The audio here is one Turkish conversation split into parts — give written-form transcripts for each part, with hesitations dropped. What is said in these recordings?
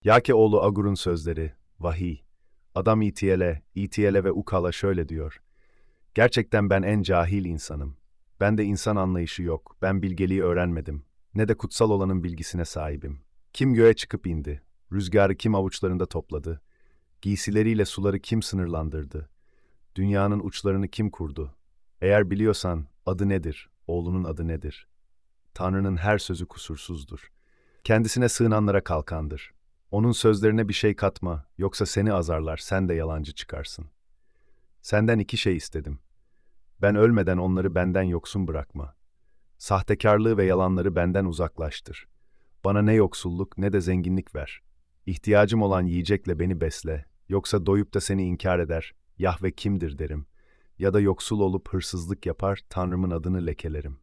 Yake oğlu Agur'un sözleri, vahiy. Adam İTL'e ve Ukal'a şöyle diyor. Gerçekten ben en cahil insanım. Ben de insan anlayışı yok, ben bilgeliği öğrenmedim. Ne de kutsal olanın bilgisine sahibim. Kim göğe çıkıp indi? Rüzgarı kim avuçlarında topladı? Giysileriyle suları kim sınırlandırdı? Dünyanın uçlarını kim kurdu? Eğer biliyorsan adı nedir? Oğlunun adı nedir? Tanrı'nın her sözü kusursuzdur. Kendisine sığınanlara kalkandır. Onun sözlerine bir şey katma, yoksa seni azarlar, sen de yalancı çıkarsın. Senden iki şey istedim. Ben ölmeden onları benden yoksun bırakma. Sahtekarlığı ve yalanları benden uzaklaştır. Bana ne yoksulluk ne de zenginlik ver. İhtiyacım olan yiyecekle beni besle, yoksa doyup da seni inkar eder, Yahve kimdir derim. Ya da yoksul olup hırsızlık yapar, Tanrımın adını lekelerim.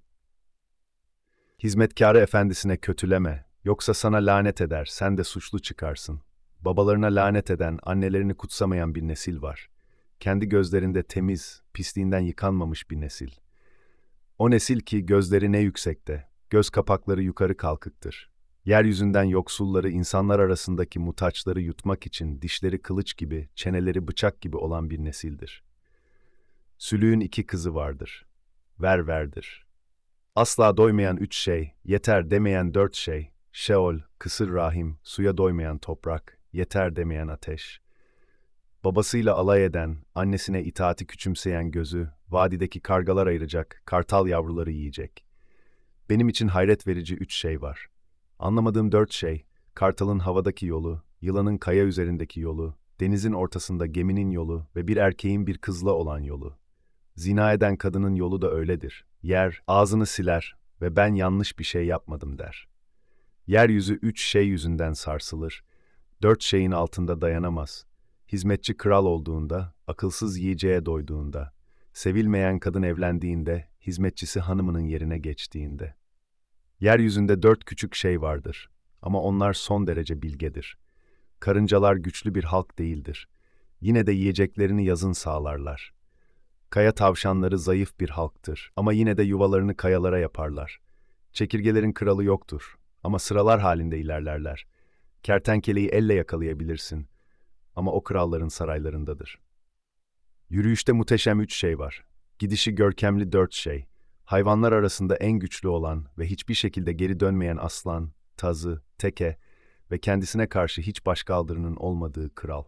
Hizmetkarı efendisine kötüleme, yoksa sana lanet eder, sen de suçlu çıkarsın. Babalarına lanet eden, annelerini kutsamayan bir nesil var. Kendi gözlerinde temiz, pisliğinden yıkanmamış bir nesil. O nesil ki gözleri ne yüksekte, göz kapakları yukarı kalkıktır. Yeryüzünden yoksulları, insanlar arasındaki muhtaçları yutmak için dişleri kılıç gibi, çeneleri bıçak gibi olan bir nesildir. Sülüğün iki kızı vardır. Verdir. Asla doymayan üç şey, yeter demeyen dört şey, Şeol, kısır rahim, suya doymayan toprak, yeter demeyen ateş. Babasıyla alay eden, annesine itaati küçümseyen gözü, vadideki kargalar ayıracak, kartal yavruları yiyecek. Benim için hayret verici üç şey var. Anlamadığım dört şey, kartalın havadaki yolu, yılanın kaya üzerindeki yolu, denizin ortasında geminin yolu ve bir erkeğin bir kızla olan yolu. Zina eden kadının yolu da öyledir. Yer, ağzını siler ve ben yanlış bir şey yapmadım der. Yeryüzü üç şey yüzünden sarsılır. Dört şeyin altında dayanamaz. Hizmetçi kral olduğunda, akılsız yiyeceğe doyduğunda, sevilmeyen kadın evlendiğinde, hizmetçisi hanımının yerine geçtiğinde. Yeryüzünde dört küçük şey vardır ama onlar son derece bilgedir. Karıncalar güçlü bir halk değildir. Yine de yiyeceklerini yazın sağlarlar. Kaya tavşanları zayıf bir halktır ama yine de yuvalarını kayalara yaparlar. Çekirgelerin kralı yoktur ama sıralar halinde ilerlerler. Kertenkeleyi elle yakalayabilirsin ama o kralların saraylarındadır. Yürüyüşte muhteşem üç şey var. Gidişi görkemli dört şey. Hayvanlar arasında en güçlü olan ve hiçbir şekilde geri dönmeyen aslan, tazı, teke ve kendisine karşı hiç başkaldırının olmadığı kral.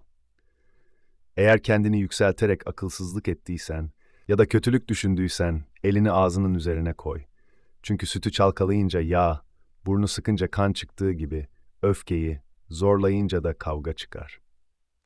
Eğer kendini yükselterek akılsızlık ettiysen ya da kötülük düşündüysen elini ağzının üzerine koy. Çünkü sütü çalkalayınca yağ, burnu sıkınca kan çıktığı gibi öfkeyi zorlayınca da kavga çıkar.